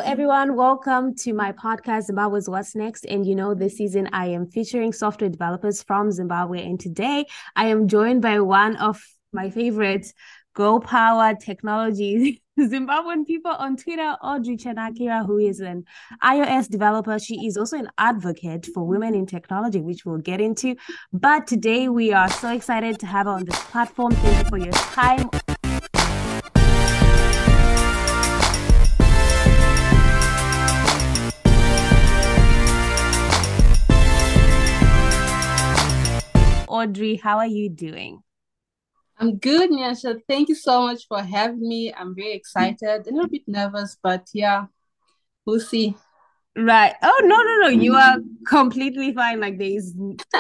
everyone. Welcome to my podcast, Zimbabwe's What's Next. And this season I am featuring software developers from Zimbabwe. And today I am joined by one of my favorite girl power technology Zimbabwean people on Twitter, Audrey Chanakira, who is an iOS developer. She is also an advocate for women in technology, which we'll get into. But today we are so excited to have her on this platform. Thank you for your time. Audrey, how are you doing? I'm good, Nyasha. Thank you so much for having me. I'm very excited, a little bit nervous, but yeah, we'll see. Right. Oh, no. You are completely fine. Like there's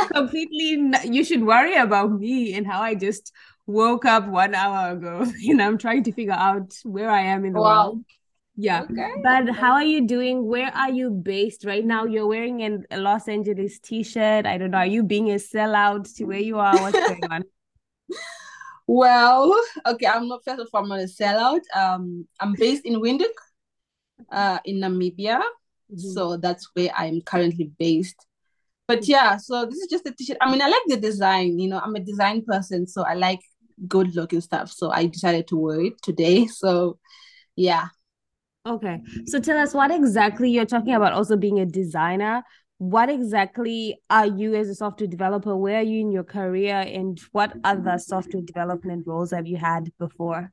you should worry about me and how I just woke up 1 hour ago. I'm trying to figure out where I am in the world. Wow. Yeah. Okay. But Okay. how are you doing? Where are you based right now? You're wearing a Los Angeles t-shirt. I don't know. Are you being a sellout to where you are? What's going on? Well, okay, I'm not first of all, I'm not a sellout. I'm based in Windhoek, in Namibia. Mhm. So that's where I'm currently based. But Mhm. yeah, so this is just a t-shirt. I mean, I like the design, I'm a design person, so I like good looking stuff. So I decided to wear it today. So yeah. Okay. So tell us what exactly you're talking about also being a designer. What exactly are you as a software developer? Where are you in your career and what other software development roles have you had before?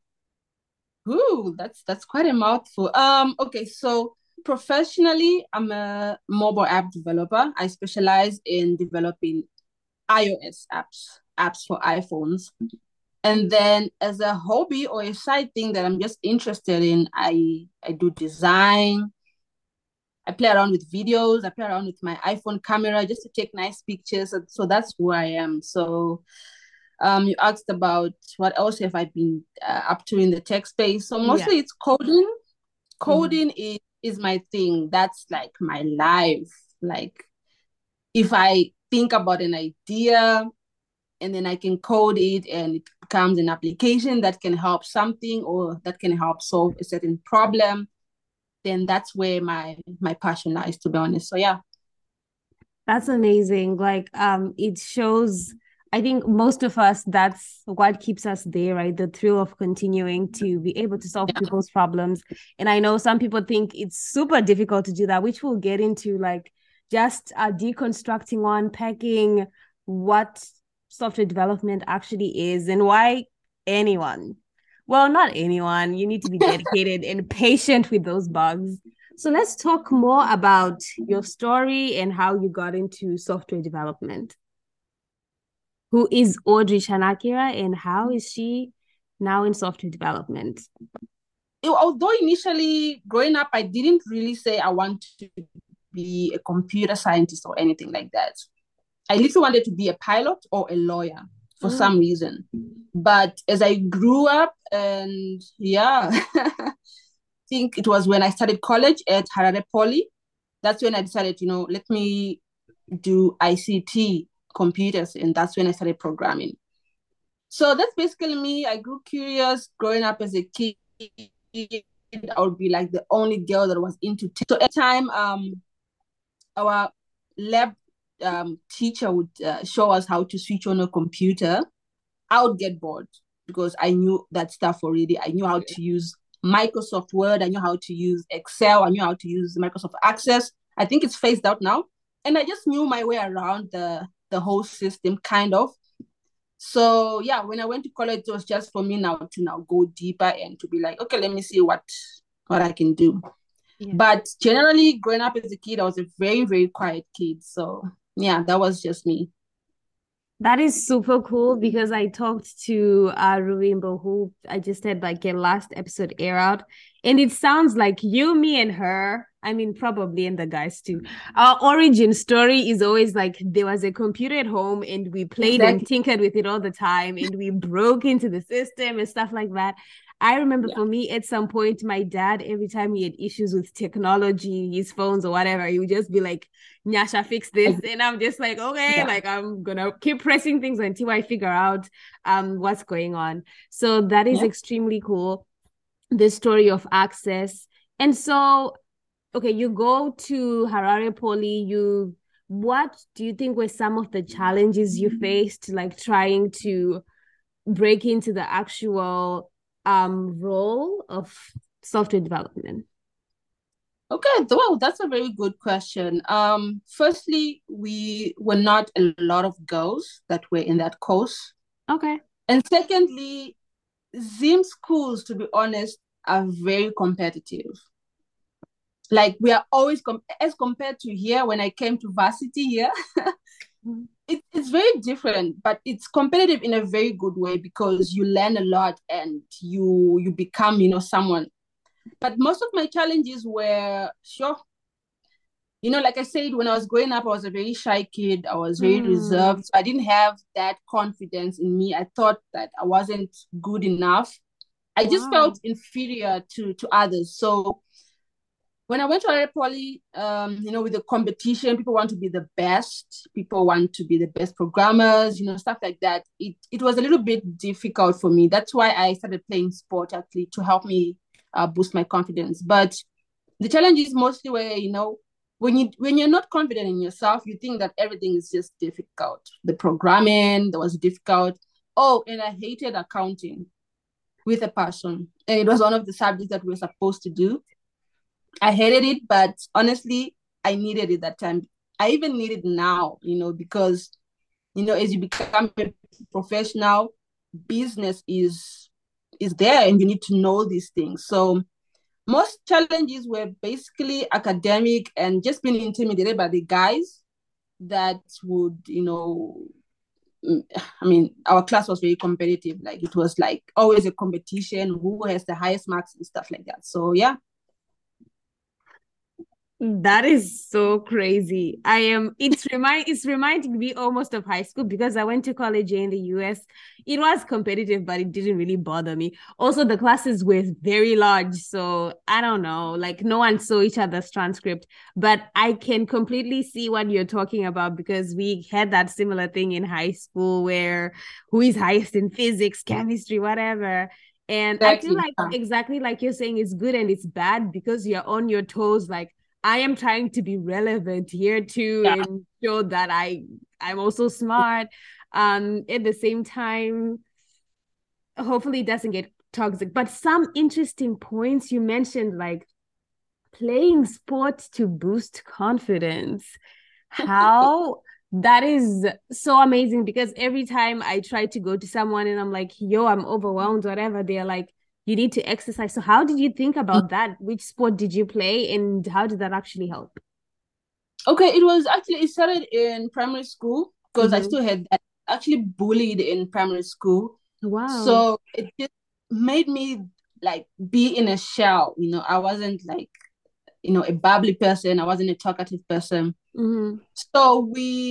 Ooh, that's quite a mouthful. Okay, so professionally, I'm a mobile app developer. I specialize in developing iOS apps for iPhones. And then as a hobby or a side thing that I'm just interested in, I do design. I play around with videos. I play around with my iPhone camera just to take nice pictures. So that's who I am. So you asked about what else have I been up to in the tech space. So Yeah. mostly it's coding. Mhm. Coding is my thing. That's like my life. Like if I think about an idea and then I can code it and it becomes an application that can help something or that can help solve a certain problem, then that's where my passion lies, to be honest. So yeah. That's amazing. Like, it shows, I think most of us, that's what keeps us there, right? The thrill of continuing to be able to solve Yeah. people's problems. And I know some people think it's super difficult to do that, which we'll get into, like just deconstructing, unpacking what software development actually is and why anyone, well, not anyone, you need to be dedicated and patient with those bugs. So let's talk more about your story and how you got into software development. Who is Audrey Chanakira and how is she now in software development? Although initially growing up, I didn't really say I want to be a computer scientist or anything like that. I literally wanted to be a pilot or a lawyer for Mm. some reason. But as I grew up, and yeah, I think it was when I started college at Harare Poly. That's when I decided, let me do ICT computers, and that's when I started programming. So that's basically me. I grew curious growing up as a kid. I would be like the only girl that was into tech. So every time our lab teacher would show us how to switch on a computer, I would get bored because I knew that stuff already. I knew how to use Microsoft Word. I knew how to use Excel. I knew how to use Microsoft Access. I think it's phased out now. And I just knew my way around the whole system, kind of. So yeah, when I went to college, it was just for me now to now go deeper and to be like, okay, let me see what I can do. Yeah. But generally, growing up as a kid, I was a very, very quiet kid. So yeah, that was just me. That is super cool because I talked to Ruimbo, who I just had like a last episode air out, and it sounds like you, me, and her. I mean, probably and the guys too. Our origin story is always like there was a computer at home and we played and Exactly. tinkered with it all the time and we broke into the system and stuff like that. I remember Yeah. for me at some point, my dad, every time he had issues with technology, his phones or whatever, he would just be like, Nyasha, fix this. And I'm just like, okay, Yeah. like I'm gonna keep pressing things until I figure out what's going on. So that is Yeah. extremely cool. The story of access And so, okay, you go to Harare Poly, what do you think were some of the challenges you faced, like trying to break into the actual role of software development? Okay, well, that's a very good question. Firstly, we were not a lot of girls that were in that course. Okay. And secondly, Zim schools, to be honest, are very competitive. Like we are always as compared to here when I came to varsity here, it's very different, but it's competitive in a very good way because you learn a lot and you become, someone. But most of my challenges were sure. Like I said, when I was growing up, I was a very shy kid. I was very reserved. So I didn't have that confidence in me. I thought that I wasn't good enough. I just felt inferior to others. So when I went to Harare Poly, with the competition, people want to be the best. People want to be the best programmers, stuff like that. It was a little bit difficult for me. That's why I started playing sport actually to help me boost my confidence. But the challenge is mostly where, when you're not confident in yourself, you think that everything is just difficult. The programming that was difficult. Oh, and I hated accounting with a passion. And it was one of the subjects that we were supposed to do. I hated it, but honestly, I needed it that time. I even need it now, because, as you become a professional, business is there and you need to know these things. So most challenges were basically academic and just being intimidated by the guys that would, I mean, our class was very competitive. Like it was like always a competition, who has the highest marks and stuff like that. So yeah. That is so crazy. It's reminding me almost of high school because I went to college in the US. It was competitive, but it didn't really bother me. Also, the classes were very large, so I don't know, like no one saw each other's transcript, but I can completely see what you're talking about because we had that similar thing in high school where who is highest in physics, chemistry, whatever. And I feel Exactly. like exactly like you're saying, it's good and it's bad because you're on your toes, like I am trying to be relevant here too Yeah. and show that I'm also smart. At the same time, hopefully it doesn't get toxic. But some interesting points you mentioned, like playing sports to boost confidence. How that is so amazing because every time I try to go to someone and I'm like, yo, I'm overwhelmed, whatever, they're like, you need to exercise. So how did you think about that? Which sport did you play and how did that actually help? Okay, it started in primary school because I still had actually bullied in primary school. Wow. So it just made me like be in a shell. I wasn't like, a bubbly person. I wasn't a talkative person. Mm-hmm. So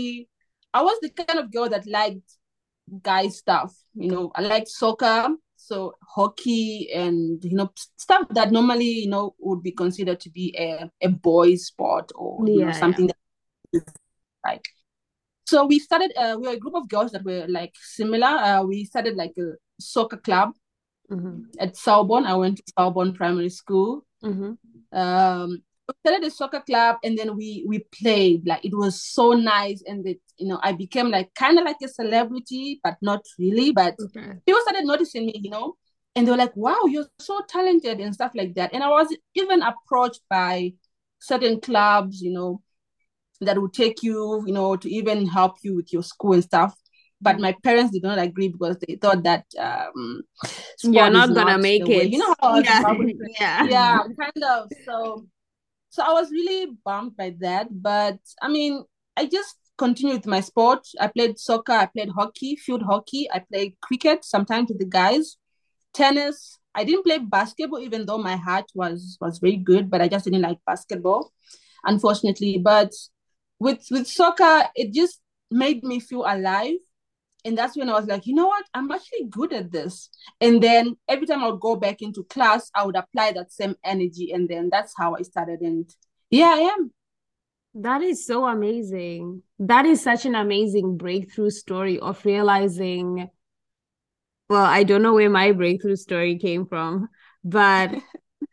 I was the kind of girl that liked guy stuff. I liked soccer, so hockey and, stuff that normally, would be considered to be a boys sport or, Yeah, yeah. something that is like. So we were a group of girls that were like similar. We started like a soccer club at Sorbonne. I went to Sorbonne Primary School. Mm-hmm. We started a soccer club and then we played. Like it was so nice, and I became like kind of like a celebrity, but not really. But Okay. people started noticing me, and they were like, "Wow, you're so talented" and stuff like that. And I was even approached by certain clubs, that would take you, to even help you with your school and stuff. But my parents did not agree because they thought that You're sport is not gonna not make the way. it. You know how Yeah. Zimbabwean, Yeah. yeah, kind of. So I was really bummed by that. But I mean, I just continued with my sport. I played soccer, I played hockey, field hockey, I played cricket sometimes with the guys, tennis. I didn't play basketball, even though my heart was very good, but I just didn't like basketball, unfortunately. But with soccer, it just made me feel alive. And that's when I was like, you know what? I'm actually good at this. And then every time I would go back into class, I would apply that same energy. And then that's how I started. And yeah, I am. That is so amazing. That is such an amazing breakthrough story of realizing, well, I don't know where my breakthrough story came from, but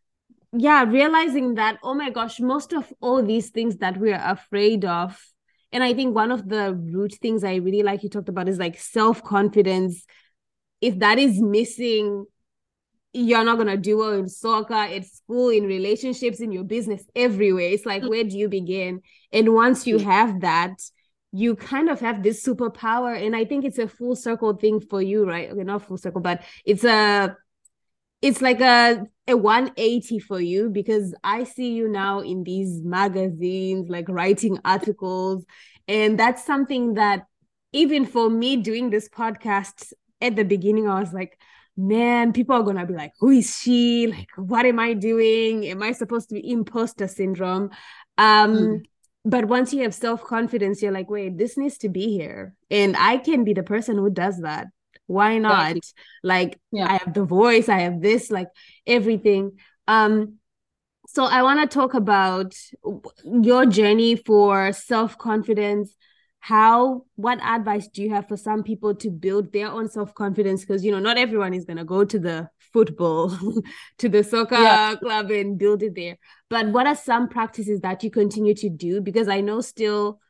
yeah, realizing that, oh my gosh, most of all these things that we're afraid of. And I think one of the root things I really like you talked about is like self-confidence. If that is missing, you're not gonna do well in soccer, at school, in relationships, in your business, everywhere. It's like, where do you begin? And once you have that, you kind of have this superpower. And I think it's a full circle thing for you, right? Okay, not full circle, but it's like a 180 for you, because I see you now in these magazines, like writing articles. And that's something that, even for me doing this podcast at the beginning, I was like, man, people are gonna be like, who is she? Like, what am I doing? Am I supposed to be imposter syndrome? Mm. But once you have self-confidence, you're like, wait, this needs to be here. And I can be the person who does that. Why not? Exactly. Like, Yeah. I have the voice, I have this, like everything. So I want to talk about your journey for self-confidence. What advice do you have for some people to build their own self-confidence? Because, not everyone is going to go to the football, to the Yeah. soccer club and build it there. But what are some practices that you continue to do? Because I know still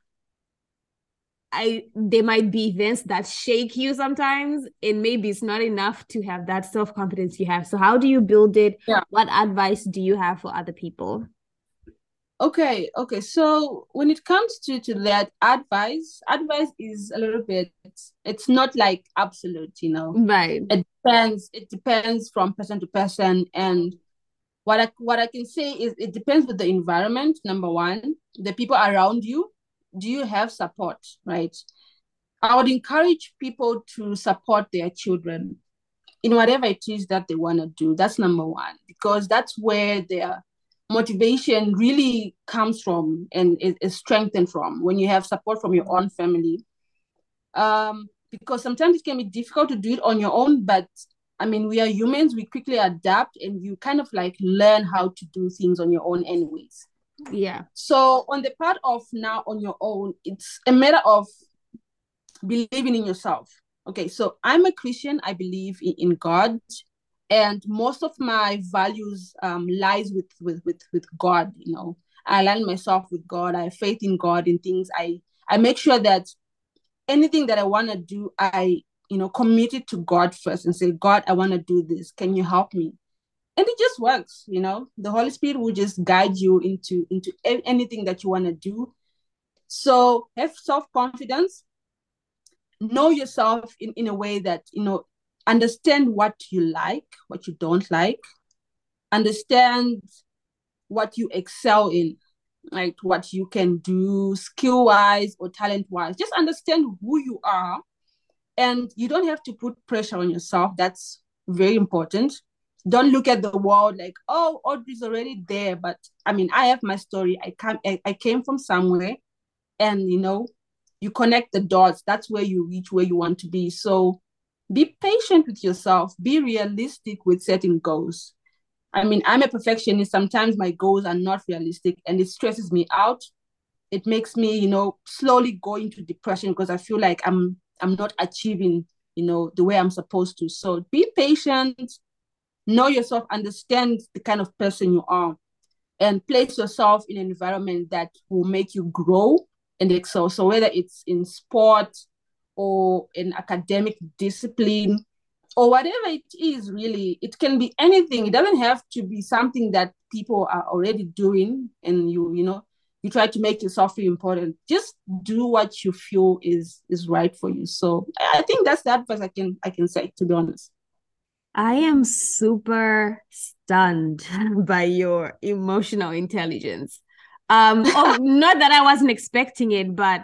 there might be events that shake you sometimes, and maybe it's not enough to have that self-confidence you have. So how do you build it? Yeah. What advice do you have for other people? Okay. So when it comes to that advice is a little bit, it's not like absolute. Right. It depends from person to person. And what I can say is it depends with the environment, number one, the people around you. Do you have support, right? I would encourage people to support their children in whatever it is that they want to do. That's number one, because that's where their motivation really comes from and is strengthened from, when you have support from your own family. Because sometimes it can be difficult to do it on your own, but I mean, we are humans, we quickly adapt, and you kind of like learn how to do things on your own, anyways. Yeah. So, on the part of now on your own, it's a matter of believing in yourself. Okay, so I'm a Christian. I believe in God, and most of my values lies with God. I align myself with God. I have faith in God in things. I make sure that anything that I want to do, I commit it to God first and say, God, I want to do this. Can you help me? And it just works. The Holy Spirit will just guide you into anything that you want to do. So have self-confidence, know yourself in a way that understand what you like, what you don't like, understand what you excel in, like what you can do skill wise or talent wise. Just understand who you are, and you don't have to put pressure on yourself. That's very important. Don't look at the world like, oh, Audrey's already there. But I mean, I have my story. I came from somewhere, and you connect the dots. That's where you reach where you want to be. So be patient with yourself, be realistic with setting goals. I mean, I'm a perfectionist. Sometimes my goals are not realistic and it stresses me out. It makes me slowly go into depression because I feel like I'm not achieving the way I'm supposed to. So be patient, know yourself, understand the kind of person you are, and place yourself in an environment that will make you grow and excel. So whether it's in sport or in academic discipline or whatever it is, really, it can be anything. It doesn't have to be something that people are already doing, and you try to make yourself feel important. Just do what you feel is right for you. So I think that's the advice I can say, to be honest. I am super stunned by your emotional intelligence. Not that I wasn't expecting it, but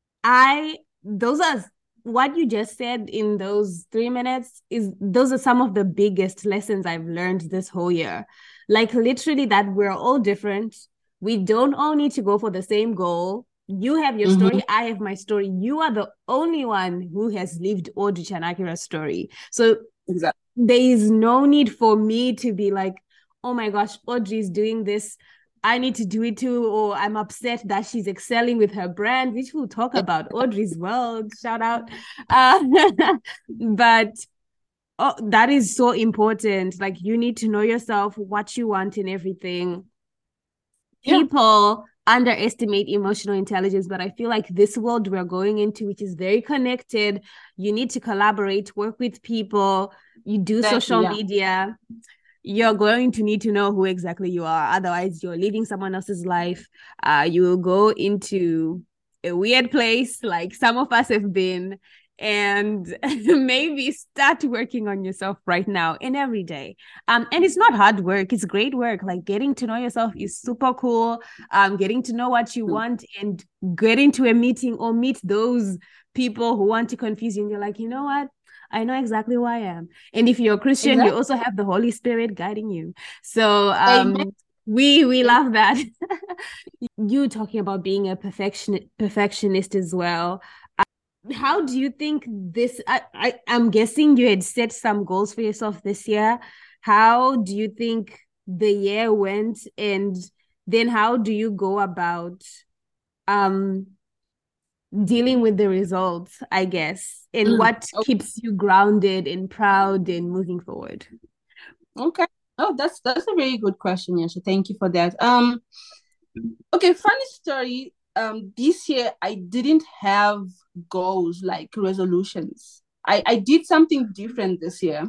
those are what you just said in those 3 minutes. Those are some of the biggest lessons I've learned this whole year. Like, literally, that we're all different. We don't all need to go for the same goal. You have your Mm-hmm. story, I have my story. You are the only one who has lived Audrey Chanakira's story. So Exactly. there is no need for me to be like, oh my gosh, Audrey's doing this, I need to do it too, or I'm upset that she's excelling with her brand, which we'll talk Yeah. about. Audrey's World, shout out. But Oh, that is so important. Like you need to know yourself, what you want in everything. Yeah, People underestimate emotional intelligence, but I feel like this world we're going into, which is very connected, you need to collaborate, work with people, you do exactly. social Yeah, media, you're going to need to know who exactly you are. Otherwise, you're living someone else's life. You will go into a weird place like some of us have been, and maybe start working on yourself right now and every day. And it's not hard work, it's great work. Like getting to know yourself is super cool. Getting to know what you want and get into a meeting or meet those people who want to confuse you. And you're like, you know what? I know exactly who I am. And if you're a Christian, you exactly. also have the Holy Spirit guiding you. So Amen. we love that. You talking about being a perfectionist as well. How do you think this I'm guessing you had set some goals for yourself this year. How do you think the year went, and then how do you go about um dealing with the results, I guess, and what Oh, keeps you grounded and proud and moving forward? okay. Oh, that's a very good question, Yasha. Thank you for that. Okay, funny story. This year I didn't have goals like resolutions. I did something different this year.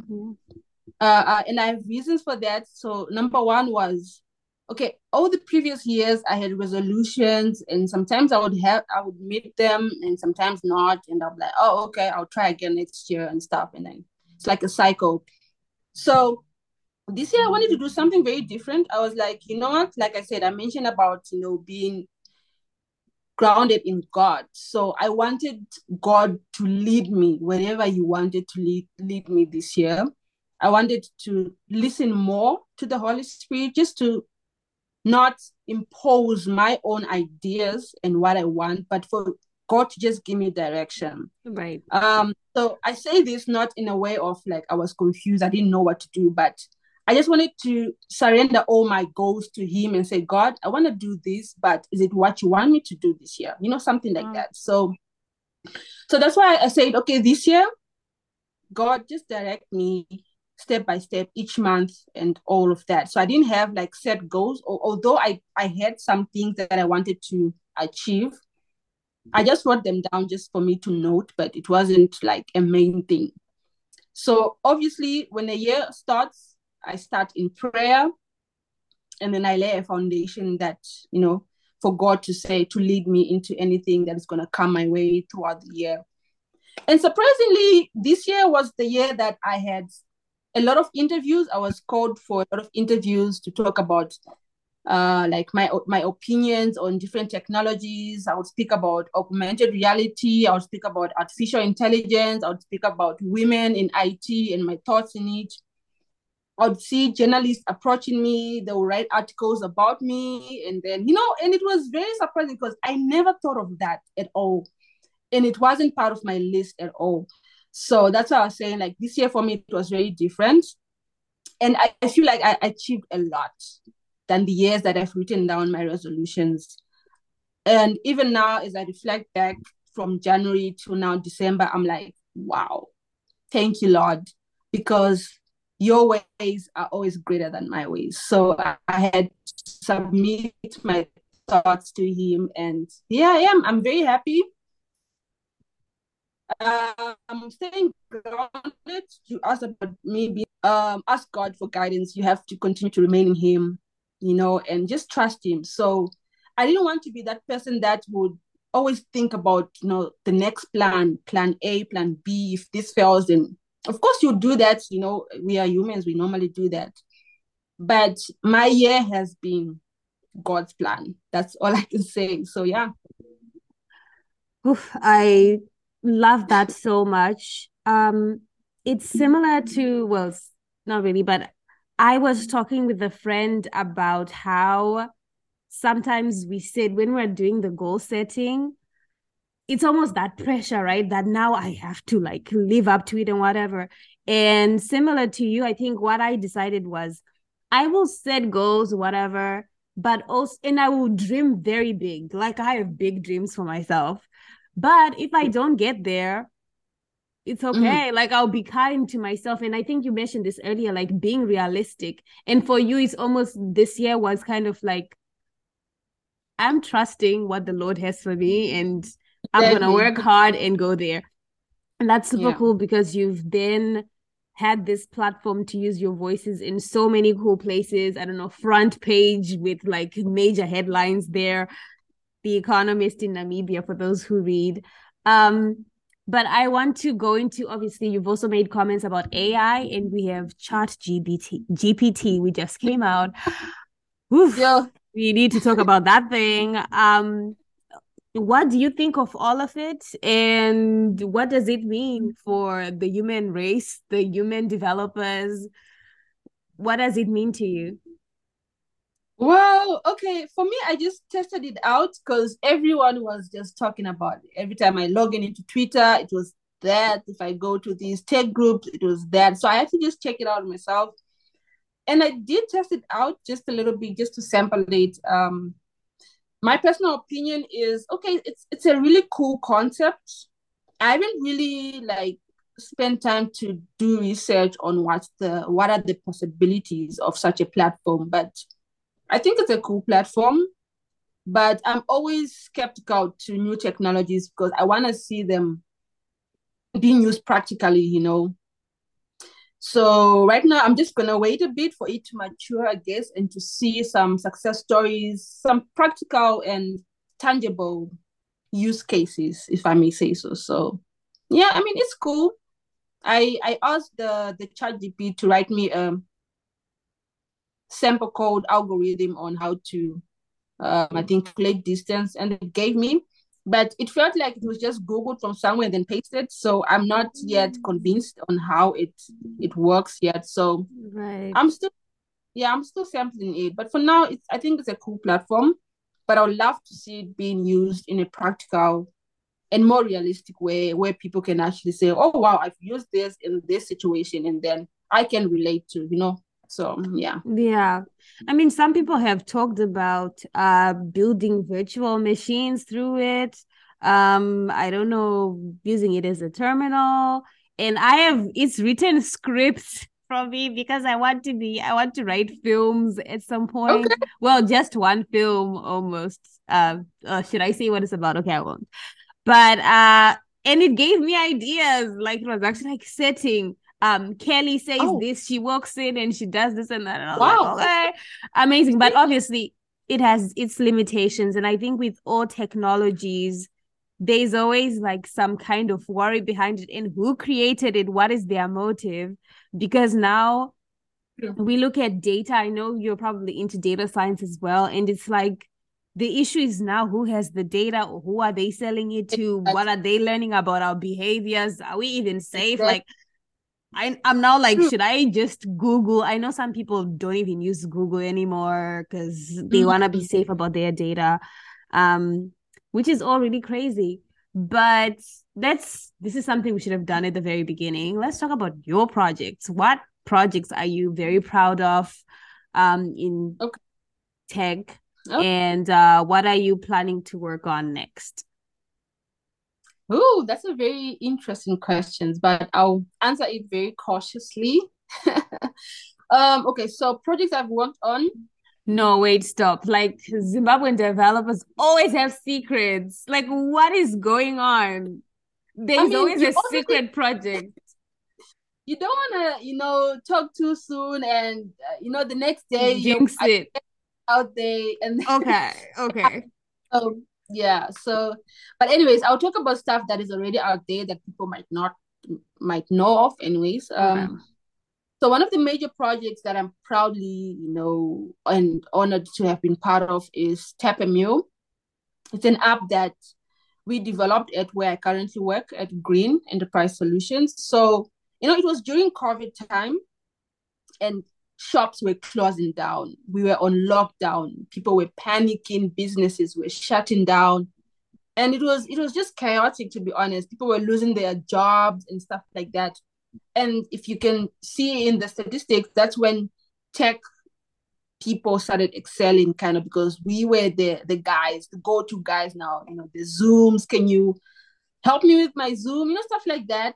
And I have reasons for that. So number one was, okay, all the previous years I had resolutions, and sometimes I would meet them and sometimes not, and I'll be like, oh, okay, I'll try again next year and stuff, and then it's like a cycle. So this year I wanted to do something very different. I was like, you know what? Like I said, I mentioned about being grounded in God. So I wanted God to lead me wherever He wanted to lead me this year. I wanted to listen more to the Holy Spirit, just to not impose my own ideas and what I want, but for God to just give me direction. Right. So I say this not in a way of like I was confused, I didn't know what to do, but I just wanted to surrender all my goals to Him and say, God, I want to do this, but is it what you want me to do this year? Something like Wow. that. So that's why I said, okay, this year, God, just direct me step by step each month and all of that. So I didn't have like set goals, although I had some things that I wanted to achieve. I just wrote them down just for me to note, but it wasn't like a main thing. So obviously, when the year starts, I start in prayer, and then I lay a foundation that, for God to say, to lead me into anything that is going to come my way throughout the year. And surprisingly, this year was the year that I had a lot of interviews. I was called for a lot of interviews to talk about like my opinions on different technologies. I would speak about augmented reality. I would speak about artificial intelligence. I would speak about women in IT and my thoughts in it. I would see journalists approaching me. They would write articles about me, and then and it was very surprising because I never thought of that at all, and it wasn't part of my list at all. So that's why I was saying, like, this year for me it was very different, and I feel like I achieved a lot than the years that I've written down my resolutions. And even now, as I reflect back from January to now December, I'm like, wow, thank you, Lord, because your ways are always greater than my ways. So I had to submit my thoughts to Him, and here I am. I'm very happy. I'm staying grounded. You asked about maybe ask God for guidance. You have to continue to remain in Him, and just trust Him. So I didn't want to be that person that would always think about the next plan A, plan B. If this fails, then of course you do that. We are humans. We normally do that. But my year has been God's plan. That's all I can say. So yeah. Oof, I love that so much. It's similar to, well, not really, but I was talking with a friend about how sometimes we said when we're doing the goal setting, it's almost that pressure, right? That now I have to like live up to it and whatever. And similar to you, I think what I decided was I will set goals, whatever, but also, and I will dream very big. Like I have big dreams for myself. But if I don't get there, it's Mm, okay. Like I'll be kind to myself. And I think you mentioned this earlier, like being realistic. And for you, it's almost this year was kind of like, I'm trusting what the Lord has for me and I'm gonna exactly. work hard and go there. And that's super Yeah. cool because you've then had this platform to use your voices in so many cool places. I don't know, front page with like major headlines there. The Economist in Namibia for those who read. Um, but I want to go into, obviously you've also made comments about AI and we have GPT we just came out. Oof, Yeah. we need to talk about that thing. What do you think of all of it and what does it mean for the human race, the human developers? What does it mean to you? Well, okay. For me, I just tested it out because everyone was just talking about it. Every time I log in into Twitter, it was that. If I go to these tech groups, it was that. So I had to just check it out myself. And I did test it out just a little bit, just to sample it. My personal opinion is okay. It's a really cool concept. I haven't really like spent time to do research on what are the possibilities of such a platform, but I think it's a cool platform. But I'm always skeptical to new technologies because I want to see them being used practically, So right now, I'm just gonna wait a bit for it to mature, I guess, and to see some success stories, some practical and tangible use cases, if I may say so. So yeah, I mean it's cool. I asked the ChatGPT to write me a sample code algorithm on how to I think calculate distance, and it gave me. But it felt like it was just Googled from somewhere and then pasted. So I'm not yet convinced on how it works yet. So Right. I'm still I'm still sampling it. But for now, I think it's a cool platform. But I would love to see it being used in a practical and more realistic way where people can actually say, oh wow, I've used this in this situation and then I can relate to. So yeah. Yeah. I mean, some people have talked about building virtual machines through it. I don't know, using it as a terminal. And it's written scripts from me because I want to write films at some point. Okay. Well, just one film almost. Should I say what it's about? Okay, I won't. But and it gave me ideas. Like it was actually like setting. Kelly says Oh, this, she walks in and she does this and that. And I was like, wow. okay, amazing. But obviously it has its limitations. And I think with all technologies, there's always like some kind of worry behind it and who created it, what is their motive? Because now we look at data. I know you're probably into data science as well. And it's like the issue is now who has the data, or who are they selling it to? What are they learning about our behaviors? Are we even safe? Exactly. Like, I'm now like, True. should I just Google? I know some people don't even use Google anymore because they want to be Mm-hmm. safe about their data, um, which is all really crazy. But this is something we should have done at the very beginning. Let's talk about your projects. What projects are you very proud of in Okay. tech? Oh, And what are you planning to work on next? ooh, that's a very interesting question, but I'll answer it very cautiously. Okay, so projects I've worked on. No, wait, stop. Like Zimbabwean developers always have secrets. Like, what is going on? I There's mean, always a secret project. you don't want to, talk too soon, and the next day you're Jinx it. out there, and Okay, okay. so yeah. So, but anyways, I'll talk about stuff that is already out there that people might know of. Anyways, Okay. so one of the major projects that I'm proudly, and honored to have been part of is Tap a Meal. It's an app that we developed at where I currently work at Green Enterprise Solutions. So, it was during COVID time and shops were closing down. We were on lockdown. People were panicking, businesses were shutting down. And it was just chaotic, to be honest. People were losing their jobs and stuff like that. And if you can see in the statistics, that's when tech people started excelling, kind of, because we were the guys, the go-to guys now. The Zooms, can you help me with my Zoom, stuff like that.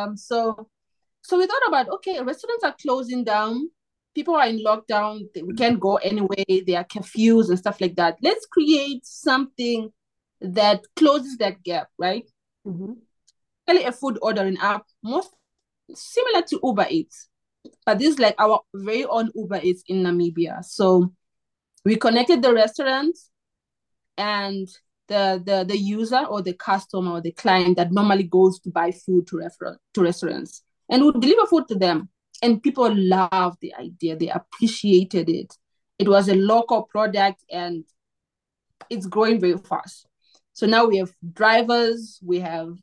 So we thought about, okay, restaurants are closing down. People are in lockdown. We can't go anywhere. There are curfews and stuff like that. Let's create something that closes that gap, right? Mm-hmm. Really a food ordering app, most similar to Uber Eats, but this is like our very own Uber Eats in Namibia. So we connected the restaurants and the user or the customer or the client that normally goes to buy food to restaurants, and we deliver food to them. And people loved the idea; they appreciated it. It was a local product, and it's growing very fast. So now we have drivers, we have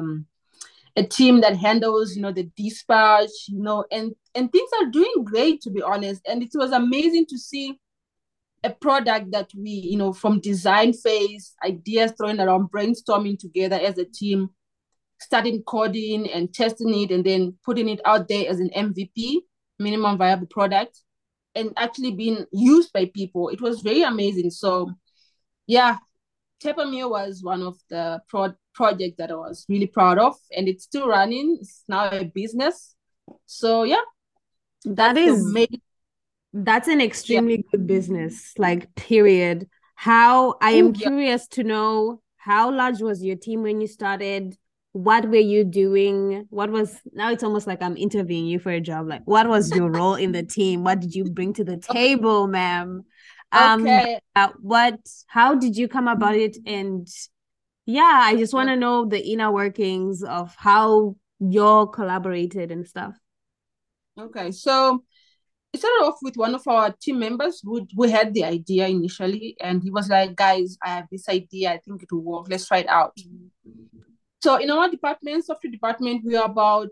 a team that handles, the dispatch, and things are doing great, to be honest. And it was amazing to see a product that we, from design phase, ideas thrown around, brainstorming together as a team, starting coding and testing it, and then putting it out there as an MVP, minimum viable product, and actually being used by people. It was very amazing. So, yeah, Tepamir was one of the projects that I was really proud of, and it's still running. It's now a business. So, yeah, That that's the is main. That's an Yeah. extremely good business, like, period. How I Oh, am yeah. curious to know, how large was your team when you started? What were you doing? What was, now it's almost like I'm interviewing you for a job. Like, what was your role in the team? What did you bring to the table, ma'am? Okay. How did you come about it? And yeah, I just want to know the inner workings of how y'all collaborated and stuff. Okay. So it started off with one of our team members who had the idea initially, and he was like, "Guys, I have this idea. I think it will work. Let's try it out." So in our department, software department, we are about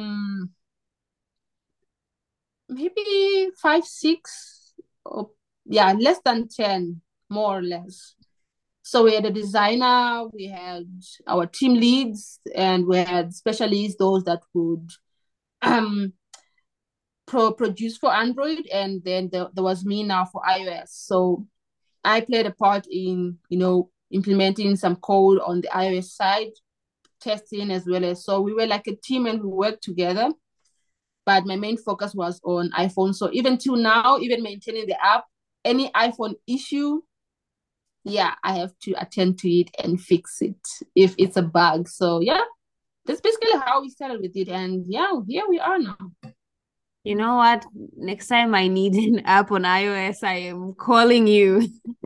maybe 5, 6, or yeah, less than 10, more or less. So we had a designer, we had our team leads, and we had specialists, those that would um produce for Android, and then there was me now for iOS. So I played a part in, implementing some code on the iOS side, testing as well as. So we were like a team and we worked together. But my main focus was on iPhone. So even till now, even maintaining the app, any iPhone issue, yeah, I have to attend to it and fix it if it's a bug. So yeah, that's basically how we started with it. And yeah, here we are now. You know what? Next time I need an app on iOS, I am calling you.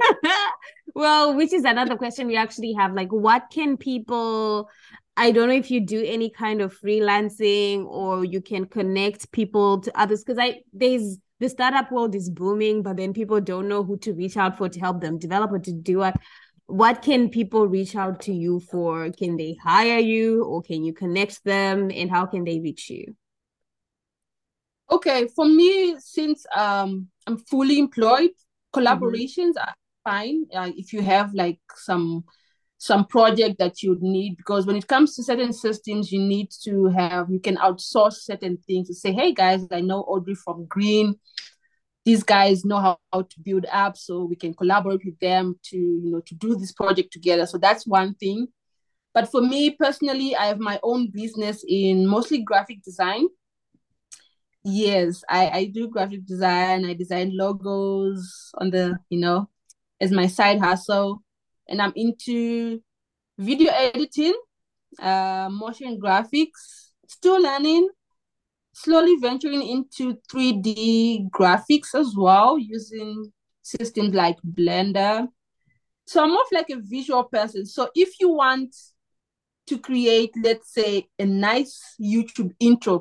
Well, which is another question we actually have. Like, what can people, I don't know if you do any kind of freelancing or you can connect people to others, because there's the startup world is booming, but then people don't know who to reach out for to help them develop or to do it. What can people reach out to you for? Can they hire you or can you connect them, and how can they reach you? Okay, for me, since I'm fully employed, Mm-hmm. collaborations are fine. If you have like some project that you need, because when it comes to certain systems, you can outsource certain things to say, hey guys, I know Audrey from Green. These guys know how to build apps, so we can collaborate with them to do this project together. So that's one thing. But for me personally, I have my own business in mostly graphic design. Yes, I do graphic design. I design logos on as my side hustle. And I'm into video editing, motion graphics, still learning, slowly venturing into 3D graphics as well, using systems like Blender. So I'm more of like a visual person. So if you want to create, let's say, a nice YouTube intro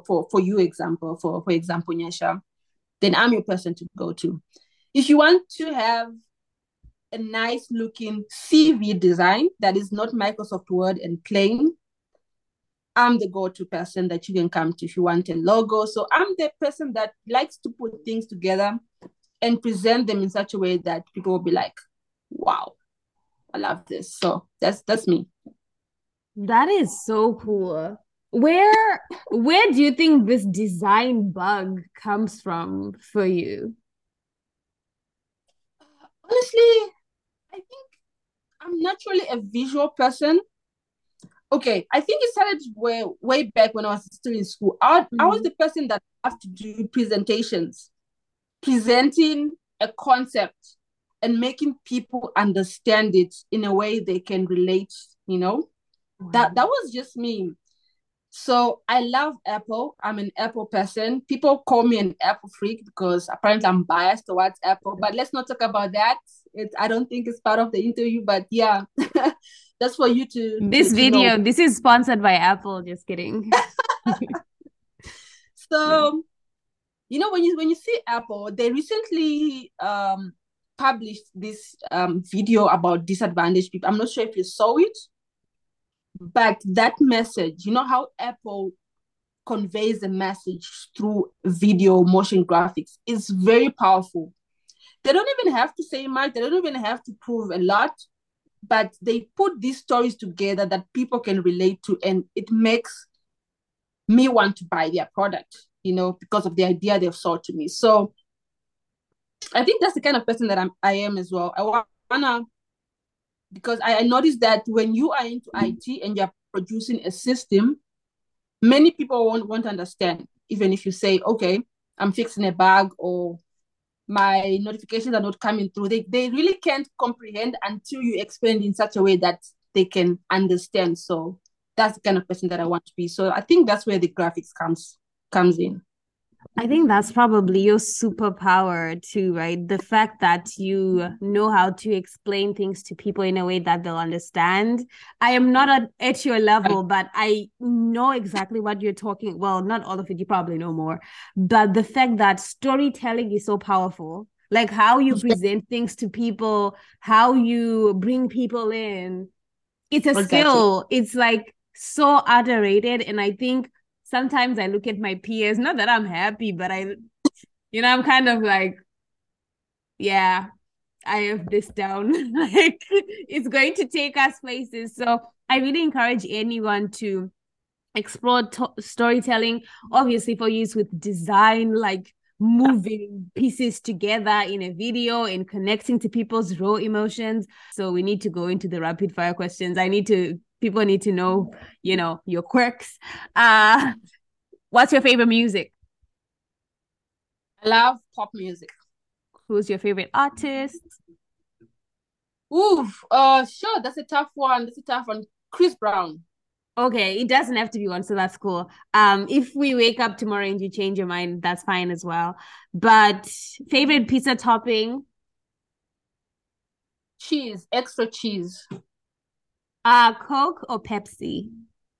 for example, Nyasha, then I'm your person to go to. If you want to have a nice looking CV design that is not Microsoft Word and plain, I'm the go-to person that you can come to if you want a logo. So I'm the person that likes to put things together and present them in such a way that people will be like, wow, I love this. So that's me. That is so cool. Where do you think this design bug comes from for you? Honestly, I think I'm naturally a visual person. Okay, I think it started way back when I was still in school. I was Mm. the person that have to do presentations, presenting a concept and making people understand it in a way they can relate, you know. Wow. That was just me. So I love Apple. I'm an Apple person. People call me an Apple freak because apparently I'm biased towards Apple. But let's not talk about that. I don't think it's part of the interview. But yeah, that's for you This to know. video, this is sponsored by Apple. Just kidding. So when you see Apple, they recently published this video about disadvantaged people. I'm not sure if you saw it, but that message, you know how Apple conveys a message through video motion graphics is very powerful. They don't even have to say much, they don't even have to prove a lot, but they put these stories together that people can relate to, and it makes me want to buy their product, because of the idea they've sold to me. So I think that's the kind of person that I am as well. I wanna, because I noticed that when you are into IT and you're producing a system, many people won't understand, even if you say, okay, I'm fixing a bug or my notifications are not coming through. They really can't comprehend until you explain in such a way that they can understand. So that's the kind of person that I want to be. So I think that's where the graphics comes in. I think that's probably your superpower too, right? The fact that you know how to explain things to people in a way that they'll understand. I am not at your level, but I know exactly what you're talking. Well, not all of it, you probably know more. But the fact that storytelling is so powerful, like how you present things to people, how you bring people in, it's a Exactly. skill. It's like so underrated. And I think sometimes I look at my peers, not that I'm happy, but I'm kind of like, yeah, I have this down. Like it's going to take us places. So I really encourage anyone to explore storytelling, obviously for use with design, like moving pieces together in a video and connecting to people's raw emotions. So we need to go into the rapid fire questions. People need to know, your quirks. What's your favorite music? I love pop music. Who's your favorite artist? Ooh, sure. That's a tough one. That's a tough one. Chris Brown. Okay, it doesn't have to be one, so that's cool. If we wake up tomorrow and you change your mind, that's fine as well. But favorite pizza topping? Cheese, extra cheese. Coke or Pepsi?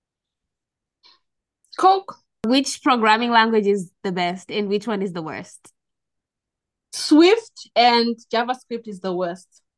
Coke. Which programming language is the best and which one is the worst? Swift and JavaScript is the worst.